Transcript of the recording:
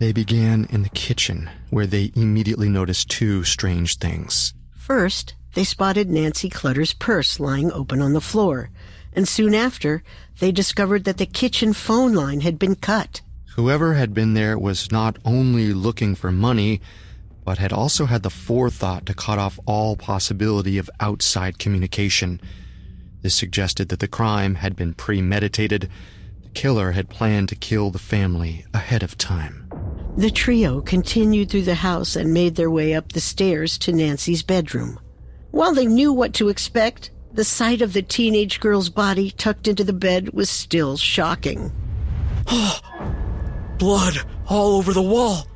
They began in the kitchen, where they immediately noticed two strange things. First, they spotted Nancy Clutter's purse lying open on the floor, and soon after, they discovered that the kitchen phone line had been cut. Whoever had been there was not only looking for money, but had also had the forethought to cut off all possibility of outside communication. This suggested that the crime had been premeditated. The killer had planned to kill the family ahead of time. The trio continued through the house and made their way up the stairs to Nancy's bedroom. While they knew what to expect, the sight of the teenage girl's body tucked into the bed was still shocking. Blood all over the wall.